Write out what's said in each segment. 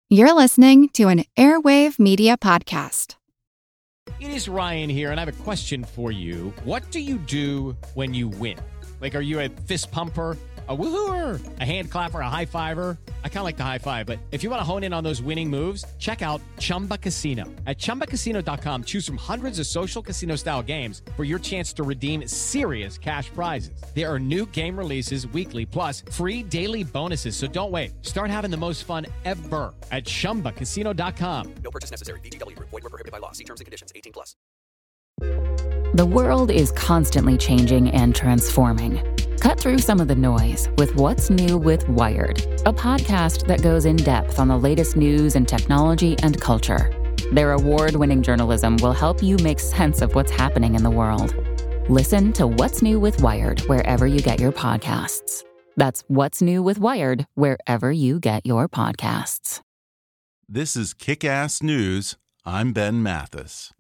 You're listening to an Airwave Media Podcast. It is Ryan here, and I have a question for you. What do you do when you win? Like, are you a fist pumper, a woohooer, a hand clapper, a high fiver? I kind of like the high five, but if you want to hone in on those winning moves, check out Chumba Casino. At ChumbaCasino.com, choose from hundreds of social casino-style games for your chance to redeem serious cash prizes. There are new game releases weekly, plus free daily bonuses, so don't wait. Start having the most fun ever at ChumbaCasino.com. No purchase necessary. VGW Group. Void where prohibited by law. See terms and conditions. 18+. The world is constantly changing and transforming. Cut through some of the noise with What's New with Wired, a podcast that goes in depth on the latest news and technology and culture. Their award-winning journalism will help you make sense of what's happening in the world. Listen to What's New with Wired wherever you get your podcasts. That's What's New with Wired wherever you get your podcasts. This is Kick-Ass News. I'm Ben Mathis.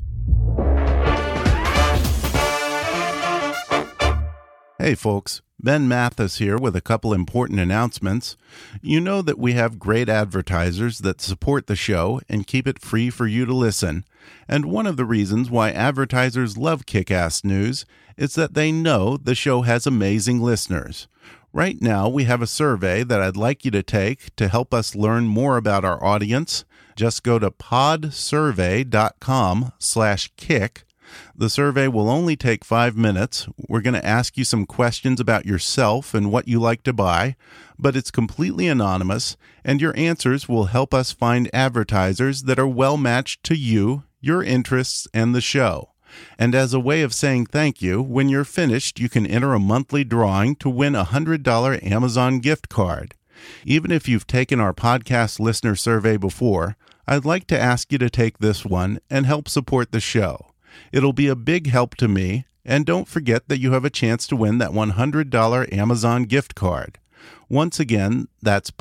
Hey folks, Ben Mathis here with a couple important announcements. You know that we have great advertisers that support the show and keep it free for you to listen. And one of the reasons why advertisers love Kick-Ass News is that they know the show has amazing listeners. Right now, we have a survey that I'd like you to take to help us learn more about our audience. Just go to podsurvey.com/kick. The survey will only take 5 minutes. We're going to ask you some questions about yourself and what you like to buy, but it's completely anonymous, and your answers will help us find advertisers that are well matched to you, your interests, and the show. And as a way of saying thank you, when you're finished, you can enter a monthly drawing to win a $100 Amazon gift card. Even if you've taken our podcast listener survey before, I'd like to ask you to take this one and help support the show. It'll be a big help to me, and don't forget that you have a chance to win that $100 Amazon gift card. Once again, that's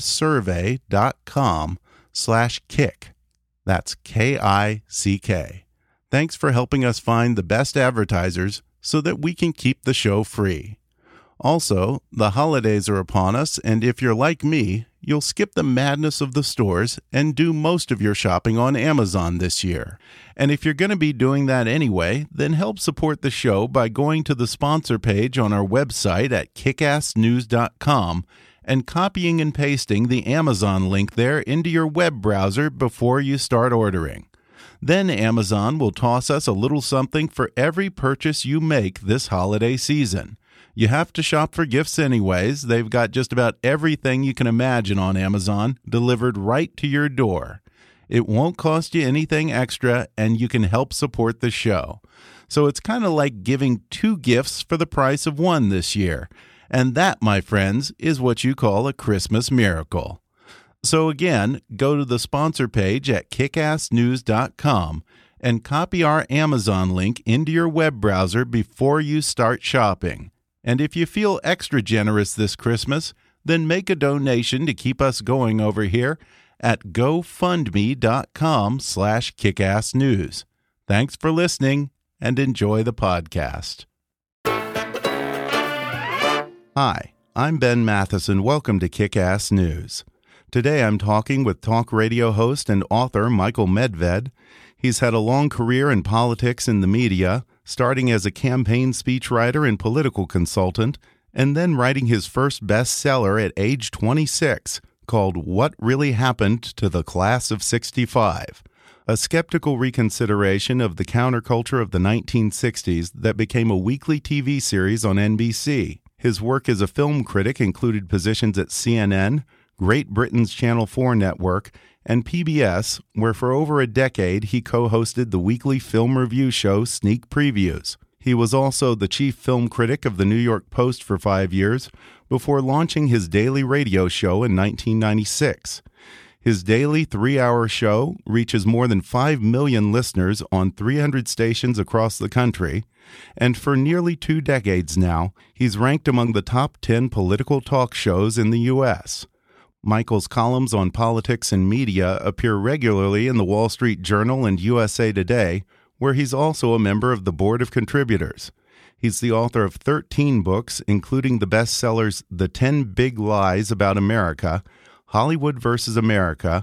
podsurvey.com/kick. That's KICK. Thanks for helping us find the best advertisers so that we can keep the show free. Also, the holidays are upon us, and if you're like me, you'll skip the madness of the stores and do most of your shopping on Amazon this year. And if you're going to be doing that anyway, then help support the show by going to the sponsor page on our website at kickassnews.com and copying and pasting the Amazon link there into your web browser before you start ordering. Then Amazon will toss us a little something for every purchase you make this holiday season. You have to shop for gifts anyways. They've got just about everything you can imagine on Amazon delivered right to your door. It won't cost you anything extra, and you can help support the show. So it's kind of like giving 2 gifts for the price of 1 this year. And that, my friends, is what you call a Christmas miracle. So again, go to the sponsor page at kickassnews.com and copy our Amazon link into your web browser before you start shopping. And if you feel extra generous this Christmas, then make a donation to keep us going over here at gofundme.com/kickassnews. Thanks for listening and enjoy the podcast. Hi, I'm Ben Mathis and welcome to Kick-Ass News. Today I'm talking with talk radio host and author Michael Medved. He's had a long career in politics and the media, starting as a campaign speechwriter and political consultant, and then writing his first bestseller at age 26, called What Really Happened to the Class of '65, a skeptical reconsideration of the counterculture of the 1960s that became a weekly TV series on NBC. His work as a film critic included positions at CNN, Great Britain's Channel 4 network, and PBS, where for over a decade he co-hosted the weekly film review show Sneak Previews. He was also the chief film critic of the New York Post for 5 years, before launching his daily radio show in 1996. His daily 3-hour show reaches more than 5 million listeners on 300 stations across the country, and for nearly 2 decades now, he's ranked among the top 10 political talk shows in the U.S. Michael's columns on politics and media appear regularly in the Wall Street Journal and USA Today, where he's also a member of the Board of Contributors. He's the author of 13 books, including the bestsellers The 10 Big Lies About America, Hollywood vs. America,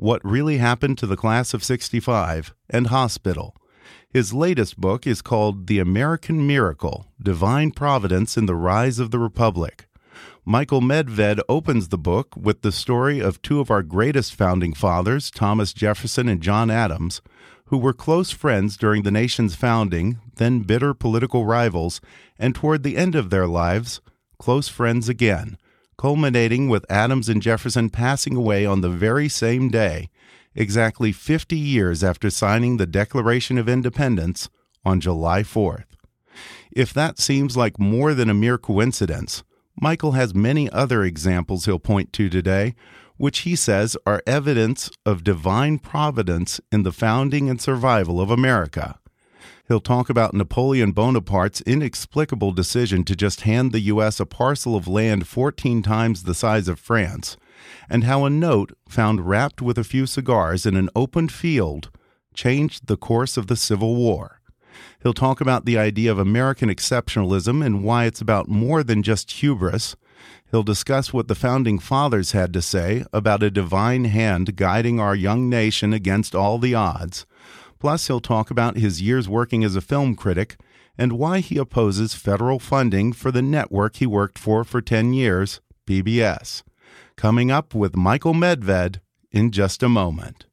What Really Happened to the Class of '65, and Hospital. His latest book is called The American Miracle, Divine Providence in the Rise of the Republic. Michael Medved opens the book with the story of two of our greatest founding fathers, Thomas Jefferson and John Adams, who were close friends during the nation's founding, then bitter political rivals, and toward the end of their lives, close friends again, culminating with Adams and Jefferson passing away on the very same day, exactly 50 years after signing the Declaration of Independence on July 4th. If that seems like more than a mere coincidence, Michael has many other examples he'll point to today, which he says are evidence of divine providence in the founding and survival of America. He'll talk about Napoleon Bonaparte's inexplicable decision to just hand the U.S. a parcel of land 14 times the size of France, and how a note found wrapped with a few cigars in an open field changed the course of the Civil War. He'll talk about the idea of American exceptionalism and why it's about more than just hubris. He'll discuss what the Founding Fathers had to say about a divine hand guiding our young nation against all the odds. Plus, he'll talk about his years working as a film critic and why he opposes federal funding for the network he worked for 10 years, PBS. Coming up with Michael Medved in just a moment.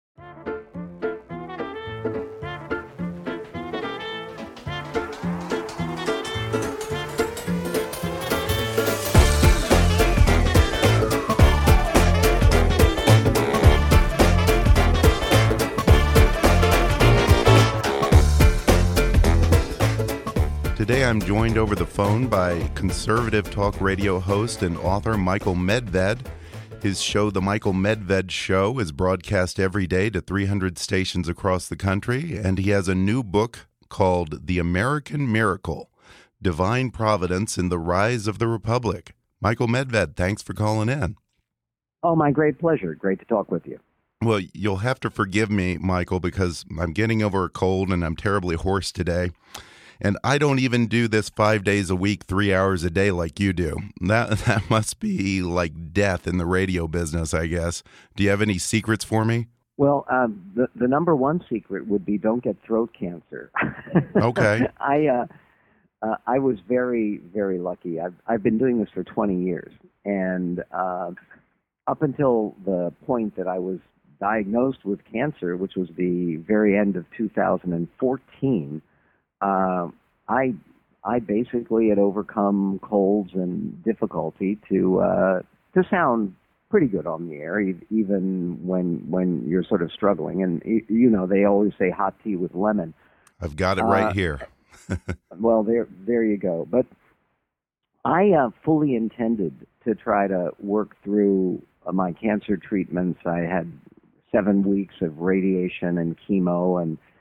Today I'm joined over the phone by conservative talk radio host and author Michael Medved. His show, The Michael Medved Show, is broadcast every day to 300 stations across the country, and he has a new book called The American Miracle, Divine Providence in the Rise of the Republic. Michael Medved, thanks for calling in. Oh, my great pleasure. Great to talk with you. Well, you'll have to forgive me, Michael, because I'm getting over a cold and I'm terribly hoarse today. And I don't even do this 5 days a week, 3 hours a day like you do. That must be like death in the radio business, I guess. Do you have any secrets for me? Well, the number one secret would be don't get throat cancer. Okay. I was very, very lucky. I've been doing this for 20 years. And up until the point that I was diagnosed with cancer, which was the very end of 2014, I basically had overcome colds and difficulty to sound pretty good on the air, even when you're sort of struggling. And you know, they always say hot tea with lemon. I've got it right here. Well, there you go. But I fully intended to try to work through my cancer treatments. I had 7 weeks of radiation and chemo,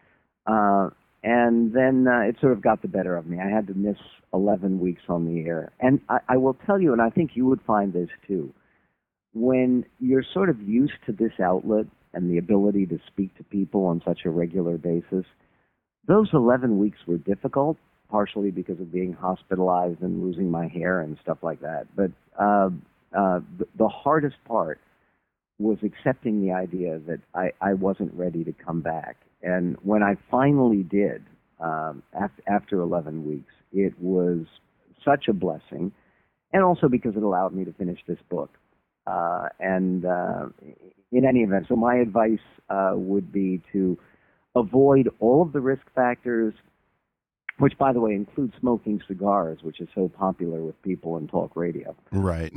and then it sort of got the better of me. I had to miss 11 weeks on the air. And I will tell you, and I think you would find this too, when you're sort of used to this outlet and the ability to speak to people on such a regular basis, those 11 weeks were difficult, partially because of being hospitalized and losing my hair and stuff like that. But the hardest part was accepting the idea that I wasn't ready to come back. And when I finally did, after 11 weeks, it was such a blessing, and also because it allowed me to finish this book. In any event, so my advice would be to avoid all of the risk factors, which, by the way, include smoking cigars, which is so popular with people in talk radio. Right.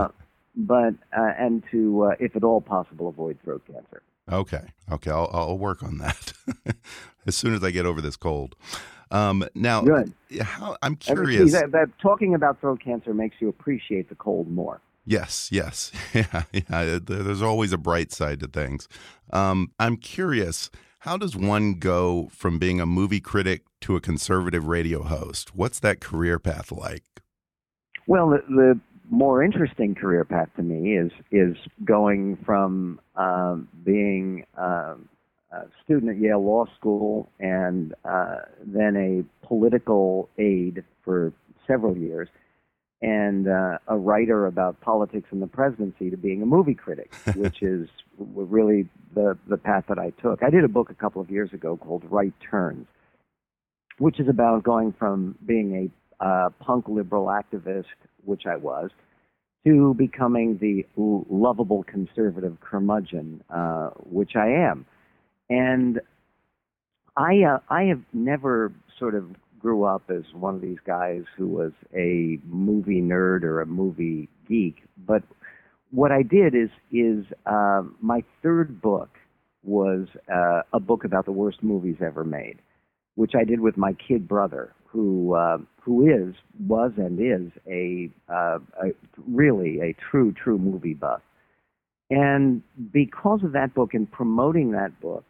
And to, if at all possible, avoid throat cancer. Okay. I'll work on that as soon as I get over this cold. Now, good. I'm curious. That talking about throat cancer makes you appreciate the cold more. Yes. Yeah. There's always a bright side to things. I'm curious, how does one go from being a movie critic to a conservative radio host? What's that career path like? Well, the more interesting career path to me is going from being a student at Yale Law School and then a political aide for several years and a writer about politics and the presidency to being a movie critic, which is really the path that I took. I did a book a couple of years ago called Right Turns, which is about going from being a punk liberal activist, which I was, to becoming the lovable conservative curmudgeon, which I am. And I have never sort of grew up as one of these guys who was a movie nerd or a movie geek, but what I did is my third book was a book about the worst movies ever made, which I did with my kid brother, who was and is a really a true movie buff. And because of that book and promoting that book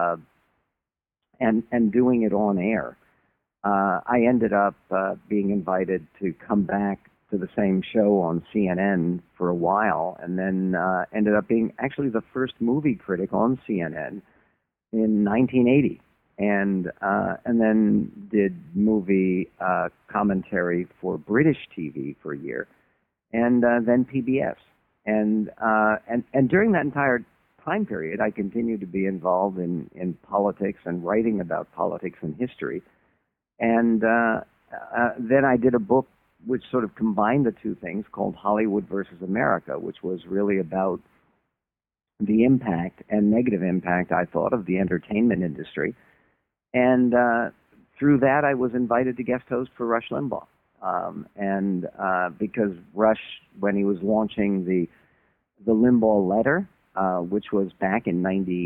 and doing it on air, I ended up being invited to come back to the same show on CNN for a while, and then ended up being actually the first movie critic on CNN in 1980, and then did movie commentary for British TV for a year, and then PBS, and during that entire time period, I continued to be involved in politics and writing about politics and history, and then I did a book which sort of combined the two things called Hollywood versus America, which was really about the impact and negative impact, I thought, of the entertainment industry. And through that, I was invited to guest host for Rush Limbaugh. Because Rush, when he was launching the Limbaugh Letter, which was back in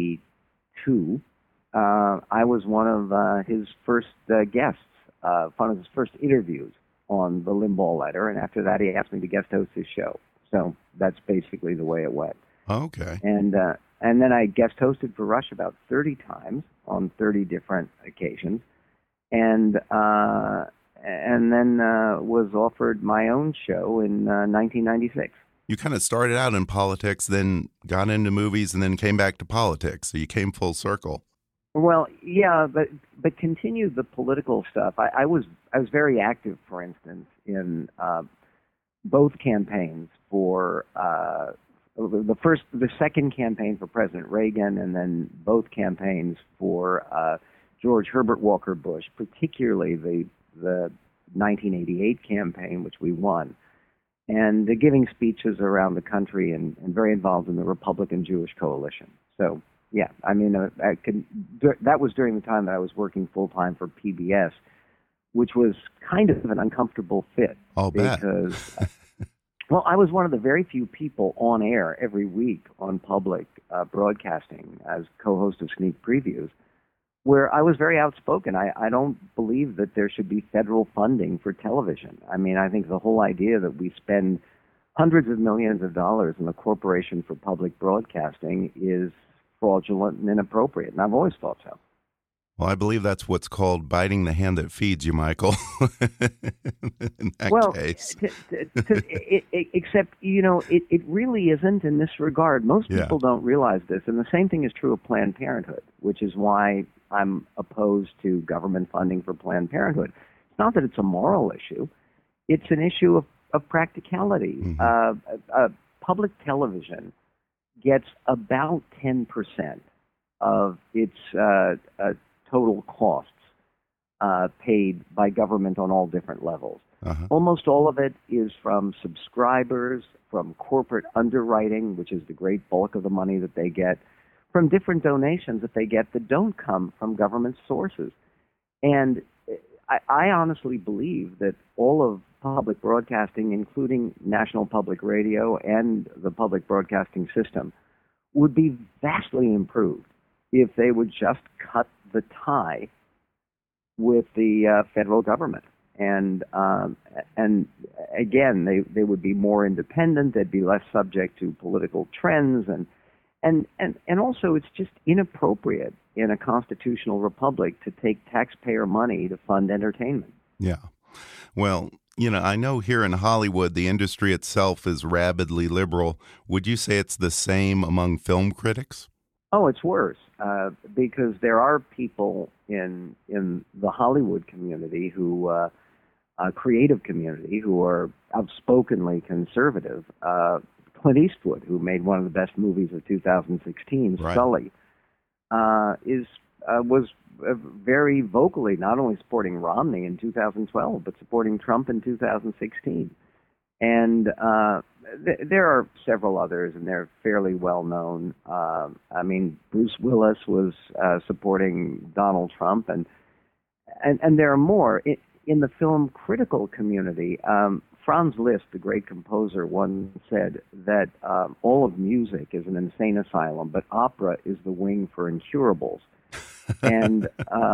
92, I was one of his first guests, one of his first interviews on the Limbaugh Letter, and after that he asked me to guest host his show. So that's basically the way it went. Okay. And then I guest hosted for Rush about 30 times on 30 different occasions, and then was offered my own show in 1996. You kind of started out in politics, then got into movies, and then came back to politics. So you came full circle. Well, yeah, but continued the political stuff. I was very active, for instance, in both campaigns for the second campaign for President Reagan, and then both campaigns for George Herbert Walker Bush, particularly the 1988 campaign, which we won, and giving speeches around the country and very involved in the Republican Jewish Coalition. So. Yeah, I mean, that was during the time that I was working full-time for PBS, which was kind of an uncomfortable fit. I'll bet. Because, well, I was one of the very few people on air every week on public broadcasting as co-host of Sneak Previews, where I was very outspoken. I don't believe that there should be federal funding for television. I mean, I think the whole idea that we spend hundreds of millions of dollars in the Corporation for Public Broadcasting is fraudulent and inappropriate, and I've always thought so. Well, I believe that's what's called biting the hand that feeds you, Michael. In that case. Except, you know, it really isn't in this regard. Most people don't realize this, and the same thing is true of Planned Parenthood, which is why I'm opposed to government funding for Planned Parenthood. It's not that it's a moral issue. It's an issue of practicality. Mm-hmm. Public television gets about 10% of its total costs paid by government on all different levels. Uh-huh. Almost all of it is from subscribers, from corporate underwriting, which is the great bulk of the money that they get, from different donations that they get that don't come from government sources. And I honestly believe that all of public broadcasting, including National Public Radio and the public broadcasting system, would be vastly improved if they would just cut the tie with the federal government. And again, they would be more independent. They'd be less subject to political trends, and also it's just inappropriate in a constitutional republic to take taxpayer money to fund entertainment. Yeah. Well, you know, I know here in Hollywood, the industry itself is rabidly liberal. Would you say it's the same among film critics? Oh, it's worse, because there are people in the Hollywood community who, creative community, who are outspokenly conservative, Clint Eastwood, who made one of the best movies of 2016, Right. Sully, was very vocally not only supporting Romney in 2012, but supporting Trump in 2016. And there are several others, and they're fairly well known. I mean, Bruce Willis was supporting Donald Trump, and there are more. In the film critical community, Franz Liszt, the great composer, once said that all of music is an insane asylum, but opera is the wing for incurables. And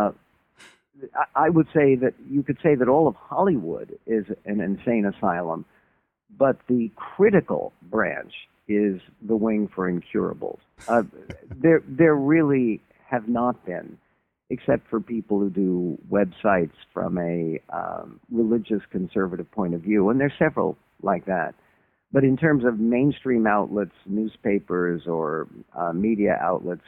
I would say that you could say that all of Hollywood is an insane asylum, but the critical branch is the wing for incurables. There really have not been, except for people who do websites from a religious conservative point of view, and there's several like that. But in terms of mainstream outlets, newspapers, or media outlets,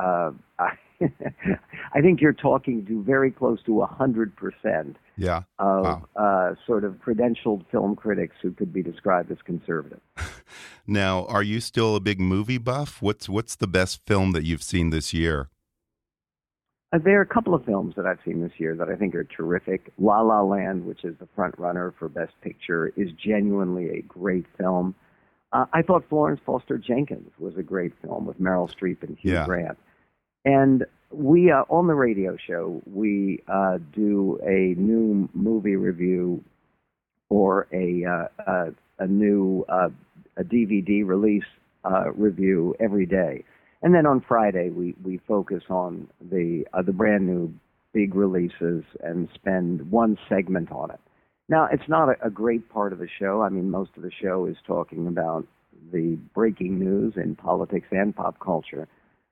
I think you're talking to very close to 100% Yeah. of Wow. sort of credentialed film critics who could be described as conservative. Now, are you still a big movie buff? What's the best film that you've seen this year? There are a couple of films that I've seen this year that I think are terrific. La La Land, which is the front runner for Best Picture, is genuinely a great film. I thought Florence Foster Jenkins was a great film with Meryl Streep and Hugh Grant. And we, on the radio show, we do a new movie review or a new a DVD release review every day. And then on Friday, we focus on the brand new big releases and spend one segment on it. Now, it's not a great part of the show. I mean, most of the show is talking about the breaking news in politics and pop culture.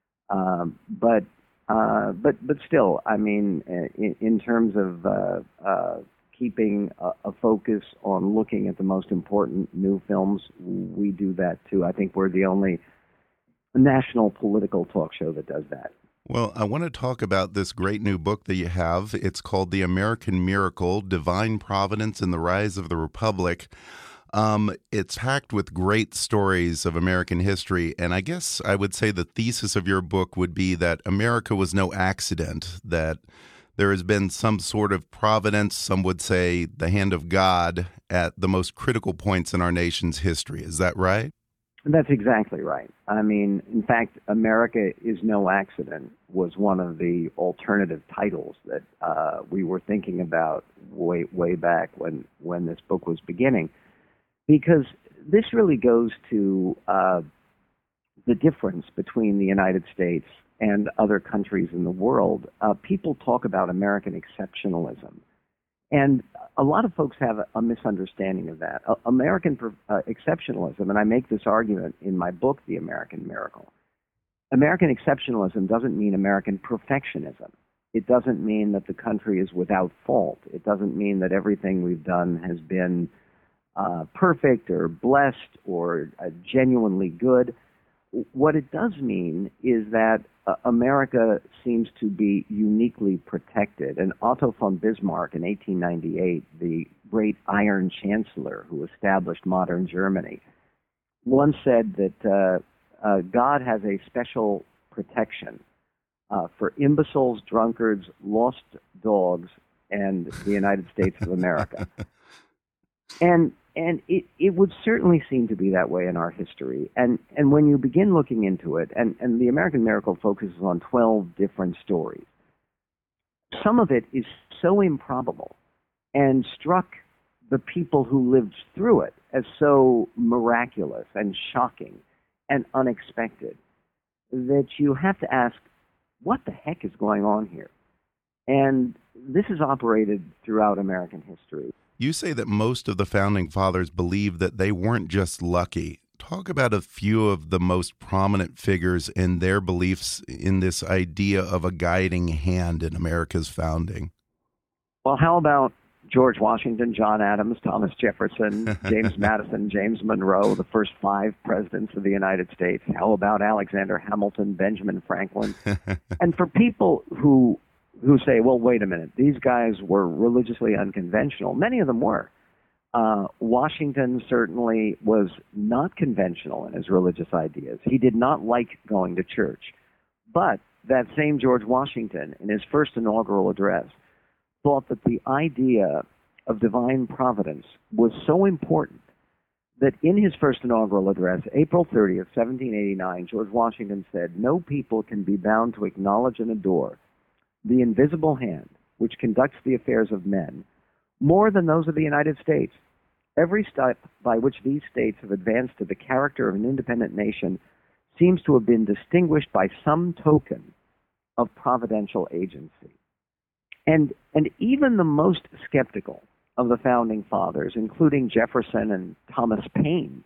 But still, I mean, in terms of keeping a focus on looking at the most important new films, we do that too. I think we're the only national political talk show that does that. Well, I want to talk about this great new book that you have. It's called The American Miracle: Divine Providence and the Rise of the Republic. It's packed with great stories of American history, and I guess I would say the thesis of your book would be that America was no accident, that there has been some sort of providence, some would say the hand of God, at the most critical points in our nation's history. Is that right? That's exactly right. I mean, in fact, America is no accident was one of the alternative titles that we were thinking about way back when this book was beginning, because this really goes to the difference between the United States and other countries in the world. People talk about American exceptionalism. And a lot of folks have a misunderstanding of that. American exceptionalism, and I make this argument in my book, The American Miracle. American exceptionalism doesn't mean American perfectionism. It doesn't mean that the country is without fault. It doesn't mean that everything we've done has been perfect or blessed or genuinely good. What it does mean is that America seems to be uniquely protected. And Otto von Bismarck in 1898, the great Iron Chancellor who established modern Germany, once said that God has a special protection for imbeciles, drunkards, lost dogs, and the United States of America. And it would certainly seem to be that way in our history. And when you begin looking into it, and the American Miracle focuses on 12 different stories, some of it is so improbable and struck the people who lived through it as so miraculous and shocking and unexpected that you have to ask, what the heck is going on here? And this is operated throughout American history. You say that most of the Founding Fathers believed that they weren't just lucky. Talk about a few of the most prominent figures and their beliefs in this idea of a guiding hand in America's founding. Well, how about George Washington, John Adams, Thomas Jefferson, James Madison, James Monroe, the first 5 presidents of the United States? How about Alexander Hamilton, Benjamin Franklin? And for people who say, well, wait a minute, these guys were religiously unconventional. Many of them were. Washington certainly was not conventional in his religious ideas. He did not like going to church. But that same George Washington, in his first inaugural address, thought that the idea of divine providence was so important that in his first inaugural address, April 30th, 1789, George Washington said, "No people can be bound to acknowledge and adore the invisible hand which conducts the affairs of men more than those of the United States. Every step by which these states have advanced to the character of an independent nation seems to have been distinguished by some token of providential agency." And even the most skeptical of the founding fathers, including Jefferson and Thomas Paine,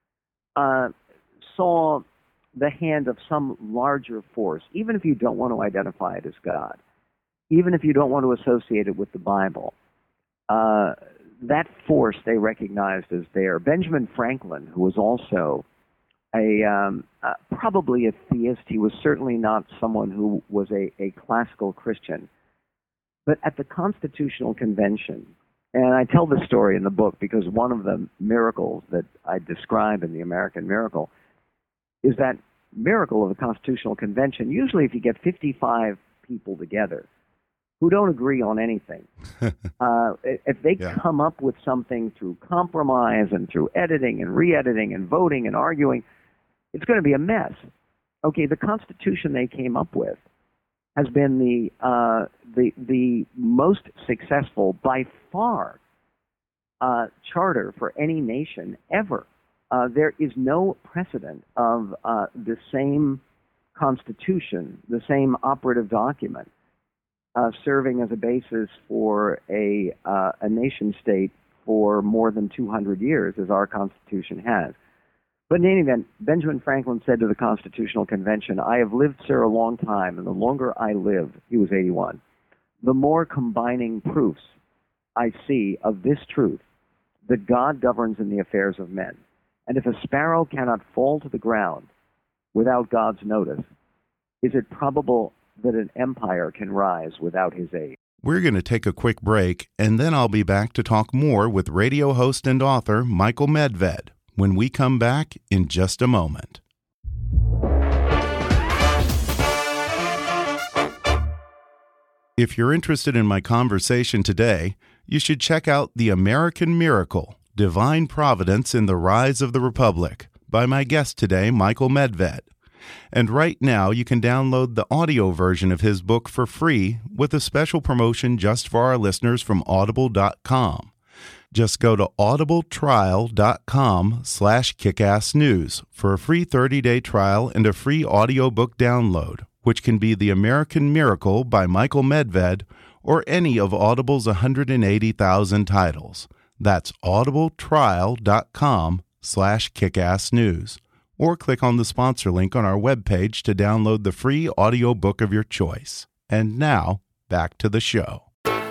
saw the hand of some larger force, even if you don't want to identify it as God, even if you don't want to associate it with the Bible. That force they recognized as there. Benjamin Franklin, who was also probably a theist, he was certainly not someone who was a classical Christian, but at the Constitutional Convention, and I tell this story in the book because one of the miracles that I describe in The American Miracle is that miracle of the Constitutional Convention. Usually if you get 55 people together who don't agree on anything, if they come up with something through compromise and through editing and re-editing and voting and arguing, it's going to be a mess. Okay, the Constitution they came up with has been the most successful by far charter for any nation ever. There is no precedent of the same Constitution, the same operative document, serving as a basis for a nation state for more than 200 years as our Constitution has. But in any event, Benjamin Franklin said to the Constitutional Convention, "I have lived, sir, a long time, and the longer I live," he was 81, "the more combining proofs I see of this truth, that God governs in the affairs of men. And if a sparrow cannot fall to the ground without God's notice, is it probable that an empire can rise without his aid?" We're going to take a quick break, and then I'll be back to talk more with radio host and author Michael Medved when we come back in just a moment. If you're interested in my conversation today, you should check out The American Miracle, Divine Providence in the Rise of the Republic by my guest today, Michael Medved. And right now, you can download the audio version of his book for free with a special promotion just for our listeners from Audible.com. Just go to audibletrial.com/kickassnews for a free 30-day trial and a free audiobook download, which can be The American Miracle by Michael Medved or any of Audible's 180,000 titles. That's audibletrial.com/kickassnews. Or click on the sponsor link on our webpage to download the free audiobook of your choice. And now, back to the show.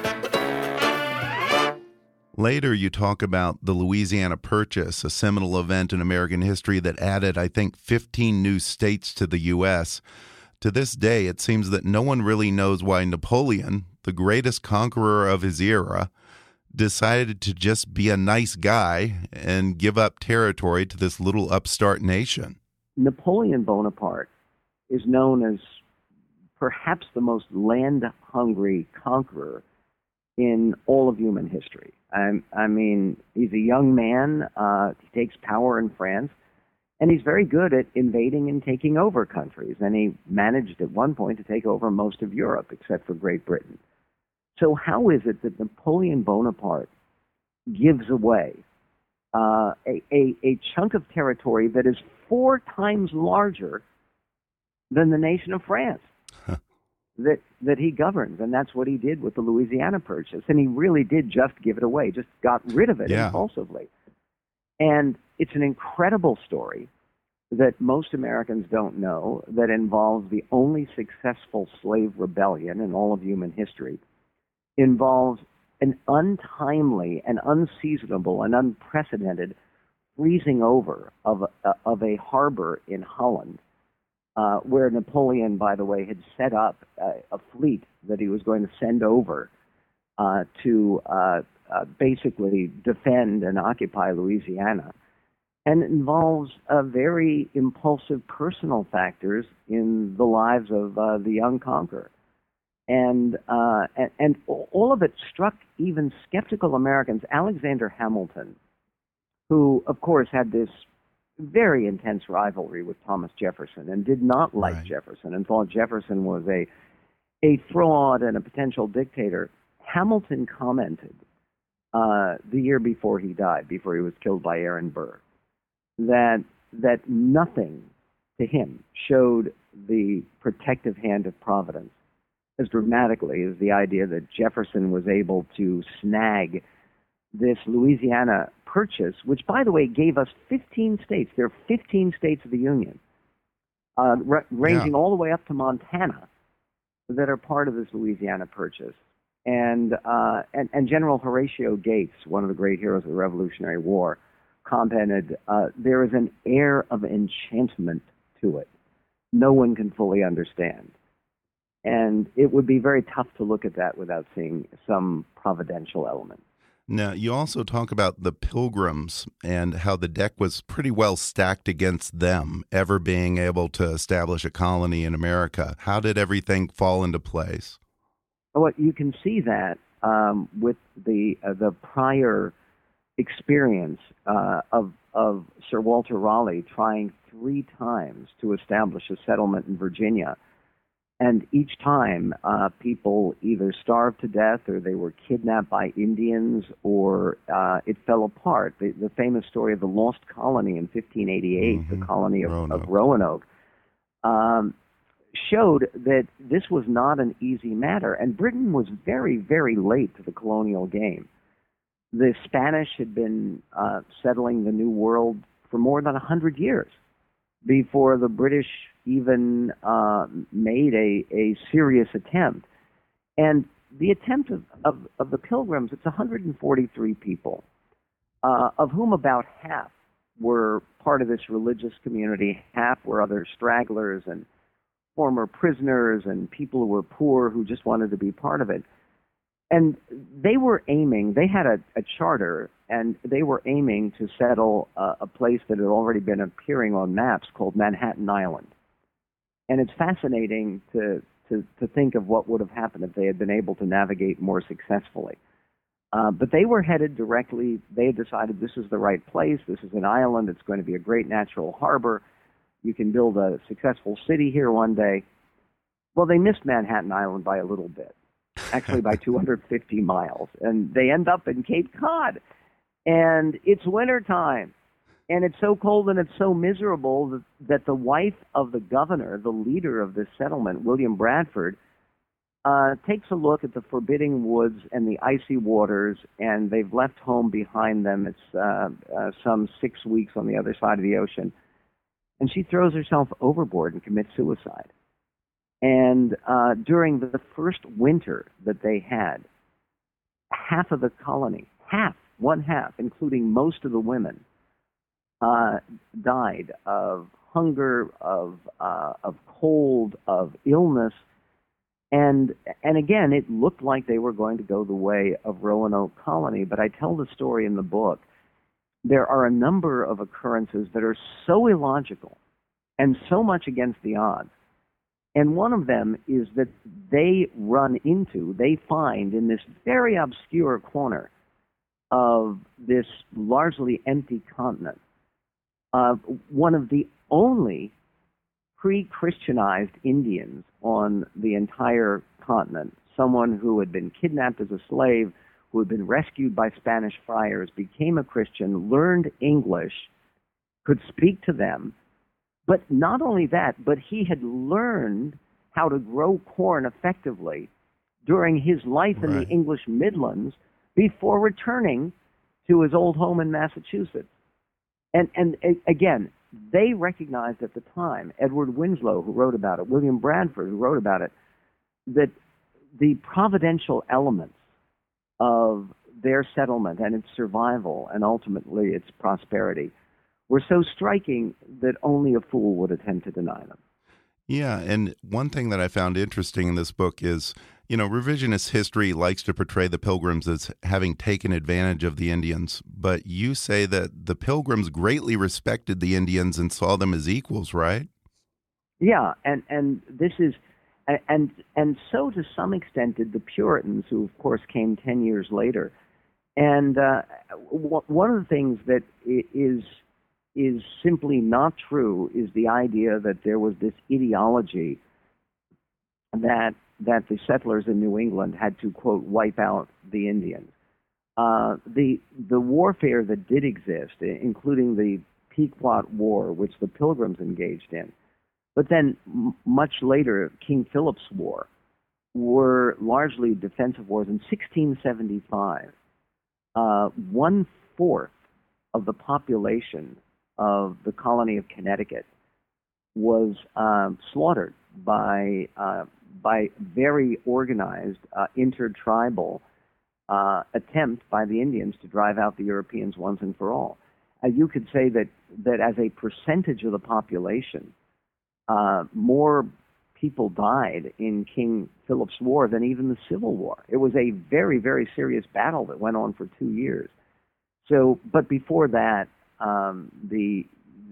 Later, you talk about the Louisiana Purchase, a seminal event in American history that added, I think, 15 new states to the U.S. To this day, it seems that no one really knows why Napoleon, the greatest conqueror of his era, decided to just be a nice guy and give up territory to this little upstart nation. Napoleon Bonaparte is known as perhaps the most land-hungry conqueror in all of human history. I mean, he's a young man, he takes power in France, and he's very good at invading and taking over countries, and he managed at one point to take over most of Europe, except for Great Britain. So how is it that Napoleon Bonaparte gives away a chunk of territory that is 4 times larger than the nation of France that he governs? And that's what he did with the Louisiana Purchase. And he really did just give it away, just got rid of it impulsively. And it's an incredible story that most Americans don't know, that involves the only successful slave rebellion in all of human history, involves an untimely and unseasonable and unprecedented freezing over of a harbor in Holland, where Napoleon, by the way, had set up a fleet that he was going to send over to basically defend and occupy Louisiana. And it involves very impulsive personal factors in the lives of the young conqueror. And all of it struck even skeptical Americans. Alexander Hamilton, who, of course, had this very intense rivalry with Thomas Jefferson and did not like Jefferson and thought Jefferson was a fraud and a potential dictator, Hamilton commented the year before he died, before he was killed by Aaron Burr, that nothing to him showed the protective hand of Providence as dramatically as the idea that Jefferson was able to snag this Louisiana purchase, which, by the way, gave us 15 states. There are 15 states of the Union, ranging all the way up to Montana, that are part of this Louisiana purchase. And General Horatio Gates, one of the great heroes of the Revolutionary War, commented, there is an air of enchantment to it no one can fully understand. And it would be very tough to look at that without seeing some providential element. Now, you also talk about the Pilgrims and how the deck was pretty well stacked against them ever being able to establish a colony in America. How did everything fall into place? Well, you can see that with the prior experience of Sir Walter Raleigh trying 3 times to establish a settlement in Virginia. And each time, people either starved to death or they were kidnapped by Indians or it fell apart. The famous story of the lost colony in 1588, the colony of Roanoke, showed that this was not an easy matter. And Britain was very, very late to the colonial game. The Spanish had been settling the New World for more than 100 years before the British even made a serious attempt. And the attempt of the Pilgrims, it's 143 people, of whom about half were part of this religious community, half were other stragglers and former prisoners and people who were poor who just wanted to be part of it. And they were aiming, they had a charter, and they were aiming to settle a place that had already been appearing on maps called Manhattan Island. And it's fascinating to think of what would have happened if they had been able to navigate more successfully. But they were headed directly, they had decided this is the right place, this is an island, it's going to be a great natural harbor, you can build a successful city here one day. Well, they missed Manhattan Island by a little bit, actually by 250 miles, and they end up in Cape Cod. And it's wintertime. And it's so cold and it's so miserable that the wife of the governor, the leader of this settlement, William Bradford, takes a look at the forbidding woods and the icy waters, and they've left home behind them. It's some 6 weeks on the other side of the ocean. And she throws herself overboard and commits suicide. And during the first winter that they had, half of the colony, one half, including most of the women, died of hunger, of cold, of illness, and again, it looked like they were going to go the way of Roanoke Colony. But I tell the story in the book. There are a number of occurrences that are so illogical and so much against the odds. And one of them is that they find in this very obscure corner of this largely empty continent, one of the only pre-Christianized Indians on the entire continent, someone who had been kidnapped as a slave, who had been rescued by Spanish friars, became a Christian, learned English, could speak to them. But not only that, but he had learned how to grow corn effectively during his life in the English Midlands before returning to his old home in Massachusetts. And again, they recognized at the time, Edward Winslow, who wrote about it, William Bradford, who wrote about it, that the providential elements of their settlement and its survival and ultimately its prosperity were so striking that only a fool would attempt to deny them. Yeah, and one thing that I found interesting in this book is You know, revisionist history likes to portray the Pilgrims as having taken advantage of the Indians, but you say that the Pilgrims greatly respected the Indians and saw them as equals, right? Yeah, and this is, and so to some extent did the Puritans, who of course came 10 years later. And one of the things that is simply not true is the idea that there was this ideology that the settlers in New England had to, quote, wipe out the Indians. The warfare that did exist, including the Pequot War, which the Pilgrims engaged in, but then much later, King Philip's War, were largely defensive wars. In 1675, 1/4 of the population of the colony of Connecticut was slaughtered by very organized intertribal attempt by the Indians to drive out the Europeans once and for all. You could say that as a percentage of the population, more people died in King Philip's War than even the Civil War. It was a very, very serious battle that went on for 2 years. So, but before that, the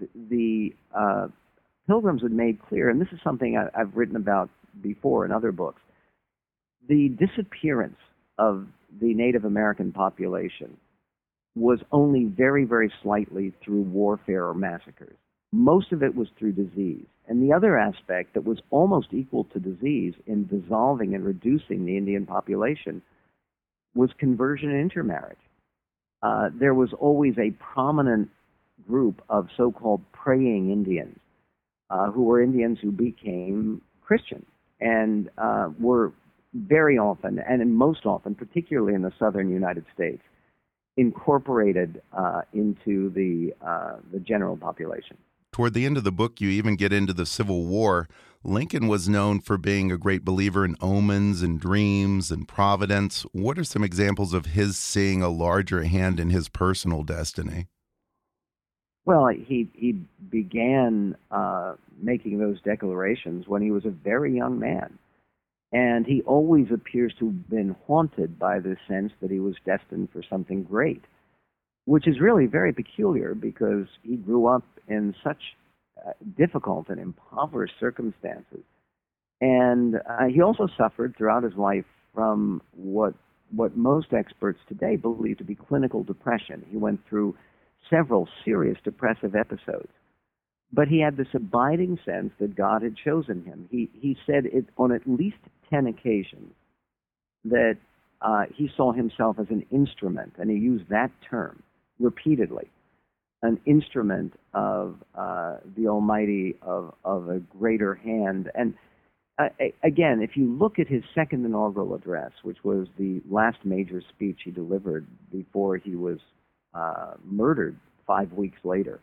Pilgrims had made clear, and this is something I've written about before in other books, the disappearance of the Native American population was only very, very slightly through warfare or massacres. Most of it was through disease. And the other aspect that was almost equal to disease in dissolving and reducing the Indian population was conversion and intermarriage. There was always a prominent group of so-called praying Indians who were Indians who became Christian and were very often, and most often, particularly in the southern United States, incorporated into the general population. Toward the end of the book, you even get into the Civil War. Lincoln was known for being a great believer in omens and dreams and providence. What are some examples of his seeing a larger hand in his personal destiny? Well, he began making those declarations when he was a very young man. And he always appears to have been haunted by this sense that he was destined for something great, which is really very peculiar because he grew up in such difficult and impoverished circumstances. And he also suffered throughout his life from what most experts today believe to be clinical depression. He went through several serious depressive episodes. But he had this abiding sense that God had chosen him. He said it on at least 10 occasions that he saw himself as an instrument, and he used that term repeatedly, an instrument of the Almighty, of a greater hand. And again, if you look at his second inaugural address, which was the last major speech he delivered before he was murdered 5 weeks later,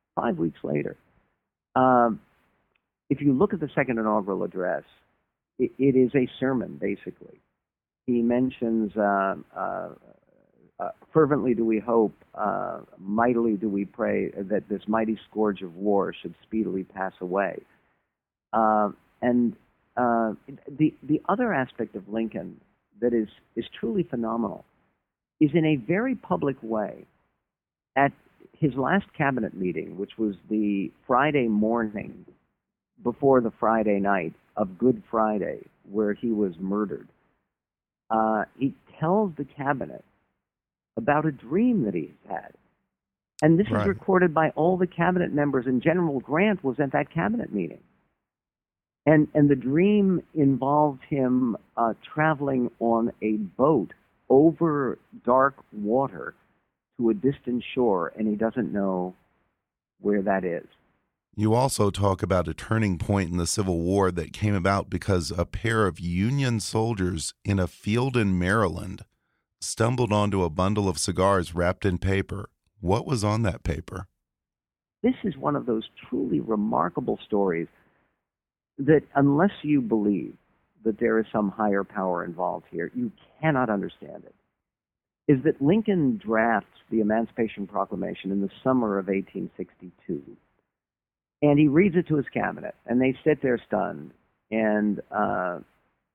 if you look at the second inaugural address, it is a sermon, basically. He mentions, fervently do we hope, mightily do we pray that this mighty scourge of war should speedily pass away. And the other aspect of Lincoln that is truly phenomenal is in a very public way. At his last cabinet meeting, which was the Friday morning before the Friday night of Good Friday, where he was murdered, he tells the cabinet about a dream that he's had. And this is recorded by all the cabinet members, and General Grant was at that cabinet meeting. And the dream involved him traveling on a boat over dark water to a distant shore, and he doesn't know where that is. You also talk about a turning point in the Civil War that came about because a pair of Union soldiers in a field in Maryland stumbled onto a bundle of cigars wrapped in paper. What was on that paper? This is one of those truly remarkable stories that, unless you believe that there is some higher power involved here, you cannot understand it. Is that Lincoln drafts the Emancipation Proclamation in the summer of 1862. And he reads it to his cabinet, and they sit there stunned. And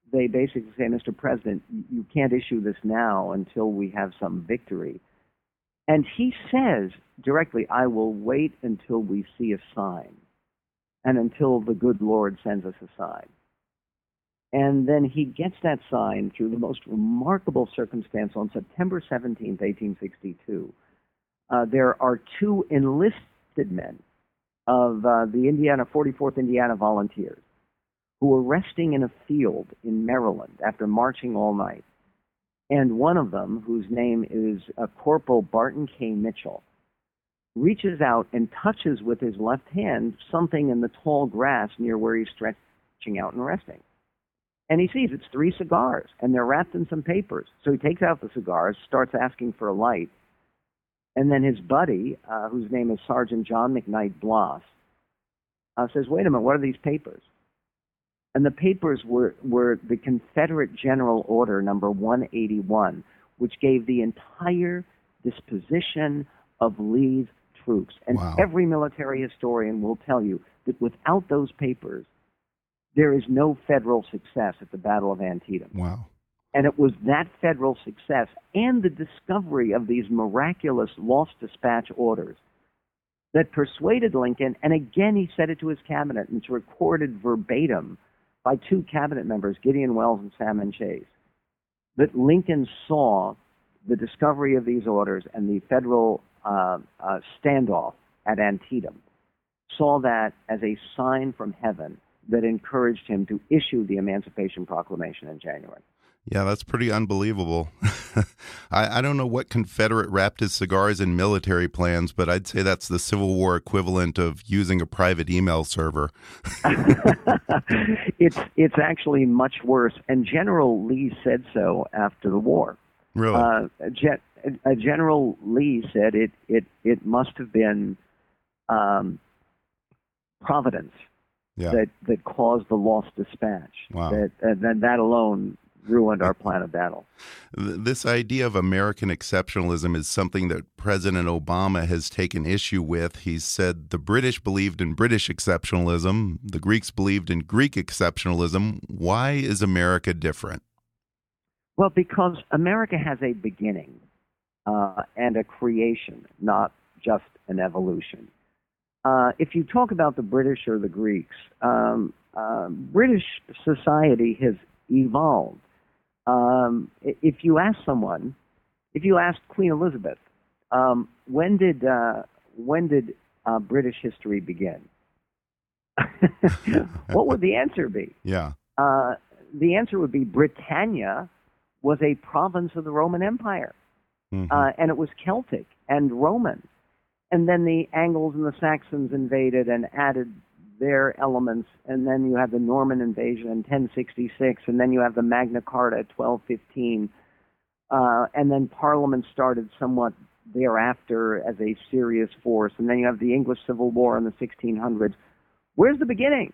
they basically say, Mr. President, you can't issue this now until we have some victory. And he says directly, I will wait until we see a sign and until the good Lord sends us a sign. And then he gets that sign through the most remarkable circumstance on September 17th, 1862. There are two enlisted men of the 44th Indiana Volunteers who were resting in a field in Maryland after marching all night. And one of them, whose name is Corporal Barton K. Mitchell, reaches out and touches with his left hand something in the tall grass near where he's stretching out and resting. And he sees it's 3 cigars, and they're wrapped in some papers. So he takes out the cigars, starts asking for a light, and then his buddy, whose name is Sergeant John McKnight Bloss, says, wait a minute, what are these papers? And the papers were the Confederate General Order number 181, which gave the entire disposition of Lee's troops. And Wow. Every military historian will tell you that without those papers, there is no federal success at the Battle of Antietam. Wow. And it was that federal success and the discovery of these miraculous lost dispatch orders that persuaded Lincoln, and again he said it to his cabinet, and it's recorded verbatim by 2 cabinet members, Gideon Welles and Salmon Chase, that Lincoln saw the discovery of these orders and the federal standoff at Antietam, saw that as a sign from heaven that encouraged him to issue the Emancipation Proclamation in January. Yeah, that's pretty unbelievable. I don't know what Confederate wrapped his cigars in military plans, but I'd say that's the Civil War equivalent of using a private email server. It's actually much worse, and General Lee said so after the war. Really? General Lee said it must have been Providence that caused the lost dispatch. Wow. That alone ruined our plan of battle. This idea of American exceptionalism is something that President Obama has taken issue with. He said the British believed in British exceptionalism, the Greeks believed in Greek exceptionalism. Why is America different? Well, because America has a beginning and a creation, not just an evolution. If you talk about the British or the Greeks, British society has evolved. If you ask Queen Elizabeth, when did British history begin? What would the answer be? Yeah. The answer would be Britannia was a province of the Roman Empire, and it was Celtic and Roman. And then the Angles and the Saxons invaded and added their elements, and then you have the Norman invasion in 1066, and then you have the Magna Carta at 1215, and then Parliament started somewhat thereafter as a serious force, and then you have the English Civil War in the 1600s. Where's the beginning?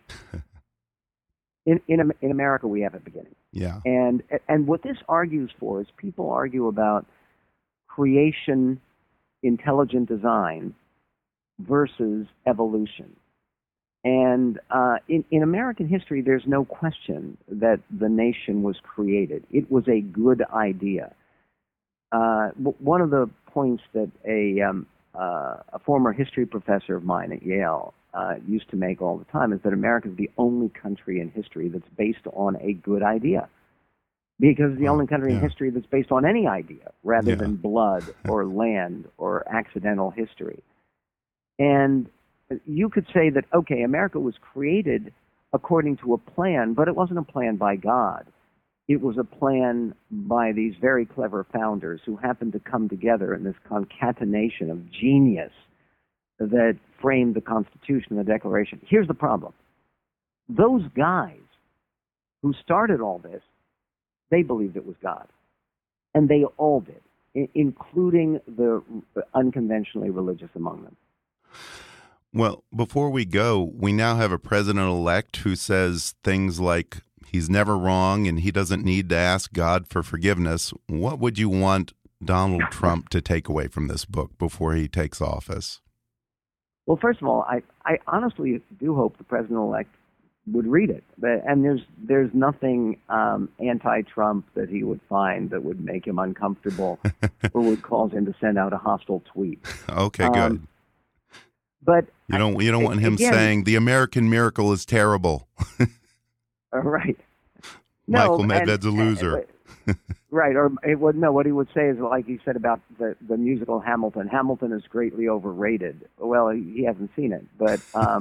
In America, we have a beginning. Yeah. And what this argues for is people argue about creation, intelligent design versus evolution. And in American history, there's no question that the nation was created. It was a good idea. One of the points that a former history professor of mine at Yale used to make all the time is that America is the only country in history that's based on a good idea. Because it's the only country in history that's based on any idea rather than blood or land or accidental history. And you could say that, okay, America was created according to a plan, but it wasn't a plan by God. It was a plan by these very clever founders who happened to come together in this concatenation of genius that framed the Constitution and the Declaration. Here's the problem. Those guys who started all this, they believed it was God. And they all did, including the unconventionally religious among them. Well, before we go, we now have a president-elect who says things like he's never wrong and he doesn't need to ask God for forgiveness. What would you want Donald Trump to take away from this book before he takes office? Well, first of all, I honestly do hope the president-elect would read it. And there's nothing anti-Trump that he would find that would make him uncomfortable or would cause him to send out a hostile tweet. Okay, good. But you don't want him saying the American miracle is terrible. Right. Michael Medved's a loser. Right. Or what he would say is like he said about the musical Hamilton. Hamilton is greatly overrated. Well, he hasn't seen it, but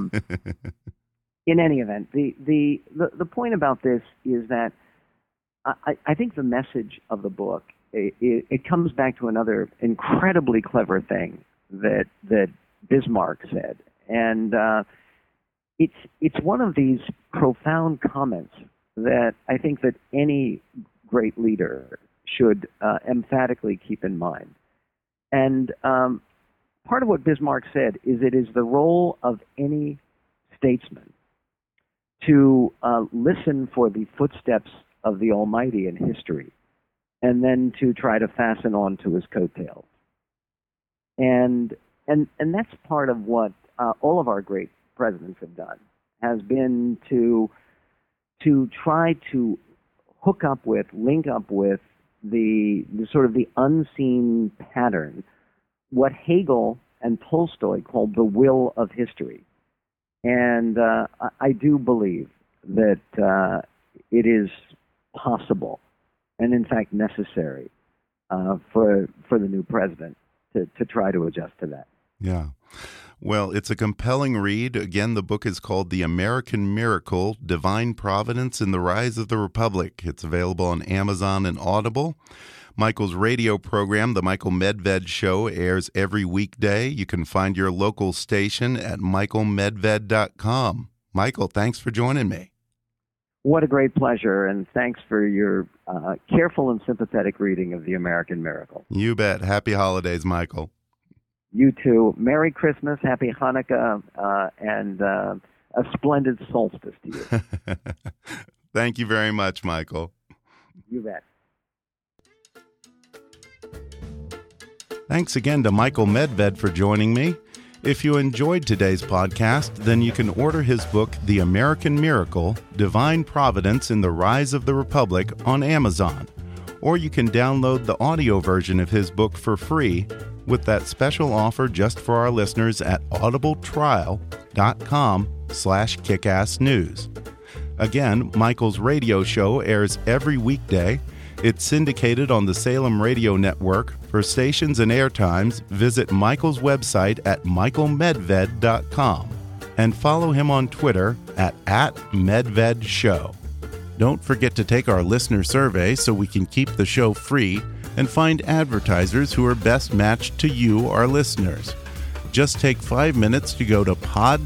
in any event, the point about this is that I think the message of the book it comes back to another incredibly clever thing that Bismarck said, and it's one of these profound comments that I think that any great leader should emphatically keep in mind. And part of what Bismarck said is it is the role of any statesman to listen for the footsteps of the Almighty in history and then to try to fasten on to his coattails. And that's part of what all of our great presidents have done, has been to try to link up with the sort of the unseen pattern, what Hegel and Tolstoy called the will of history. And I do believe that it is possible and, in fact, necessary for the new president to try to adjust to that. Yeah. Well, it's a compelling read. Again, the book is called The American Miracle, Divine Providence in the Rise of the Republic. It's available on Amazon and Audible. Michael's radio program, The Michael Medved Show, airs every weekday. You can find your local station at michaelmedved.com. Michael, thanks for joining me. What a great pleasure, and thanks for your careful and sympathetic reading of The American Miracle. You bet. Happy holidays, Michael. You too. Merry Christmas, Happy Hanukkah, and a splendid solstice to you. Thank you very much, Michael. You bet. Thanks again to Michael Medved for joining me. If you enjoyed today's podcast, then you can order his book, The American Miracle, Divine Providence in the Rise of the Republic, on Amazon. Or you can download the audio version of his book for free with that special offer just for our listeners at audibletrial.com/kickassnews. Again, Michael's radio show airs every weekday. It's syndicated on the Salem Radio Network. For stations and airtimes, visit Michael's website at michaelmedved.com and follow him on Twitter at @MedvedShow. Don't forget to take our listener survey so we can keep the show free and find advertisers who are best matched to you, our listeners. Just take 5 minutes to go to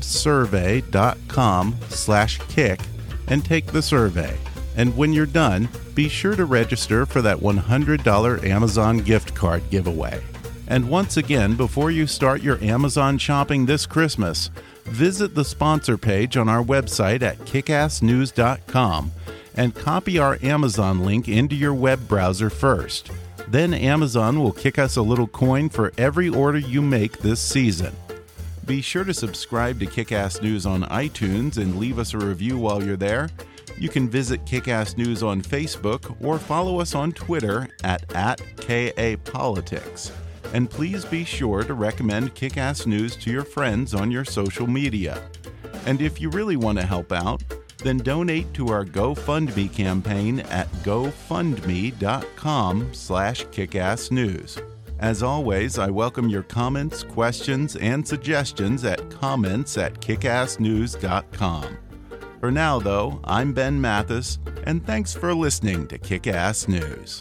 podsurvey.com/kick and take the survey. And when you're done, be sure to register for that $100 Amazon gift card giveaway. And once again, before you start your Amazon shopping this Christmas, visit the sponsor page on our website at kickassnews.com and copy our Amazon link into your web browser first. Then Amazon will kick us a little coin for every order you make this season. Be sure to subscribe to Kick-Ass News on iTunes and leave us a review while you're there. You can visit Kick-Ass News on Facebook or follow us on Twitter at @KAPolitics. And please be sure to recommend Kick-Ass News to your friends on your social media. And if you really want to help out, then donate to our GoFundMe campaign at gofundme.com/kickassnews. As always, I welcome your comments, questions, and suggestions at comments@kickassnews.com. For now, though, I'm Ben Mathis, and thanks for listening to Kick-Ass News.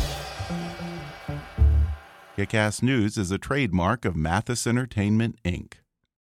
Kick-Ass News is a trademark of Mathis Entertainment, Inc.